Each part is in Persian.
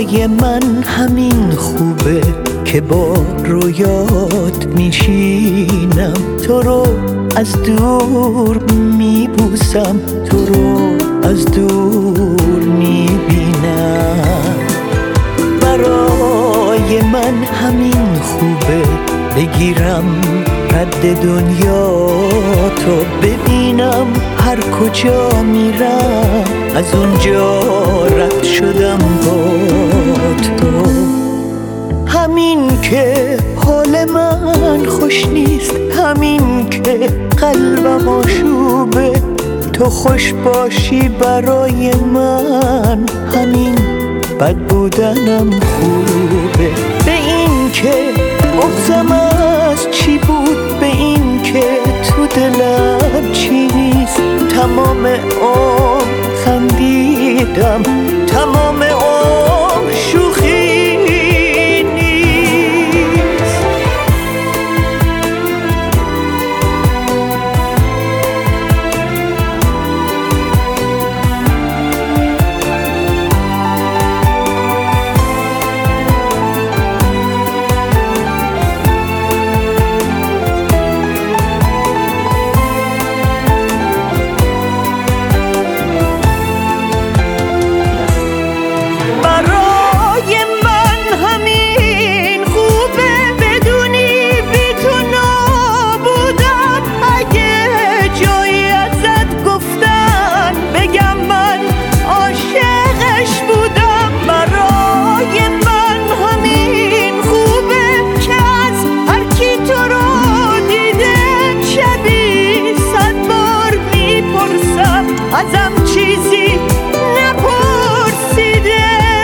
برای من همین خوبه که با رویات میشینم، تو رو از دور میبوسم، تو رو از دور میبینم. برای من همین خوبه بگیرم رد دنیا تو ببینم، هر کجا میرم از اونجا رد شدم با تو. همین که حال من خوش نیست، همین که قلبم آشوبه، تو خوش باشی برای من، همین بد بودنم خوبه. به این که بغضم از چی بود، به این که تو دلم چی نیست، تمام عمر خندیدم، تمام عمر شوخی نیست. ازم چیزی نپرسیده.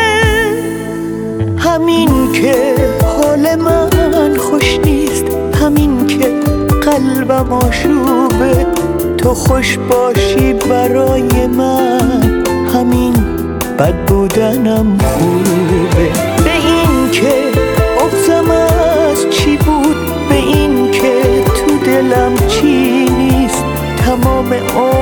همین که حال من خوش نیست، همین که قلبم آشوبه، تو خوش باشی برای من، همین بد بودنم خوبه. به این که بغضم از چی بود، به این که تو دلم چی نیست، تمام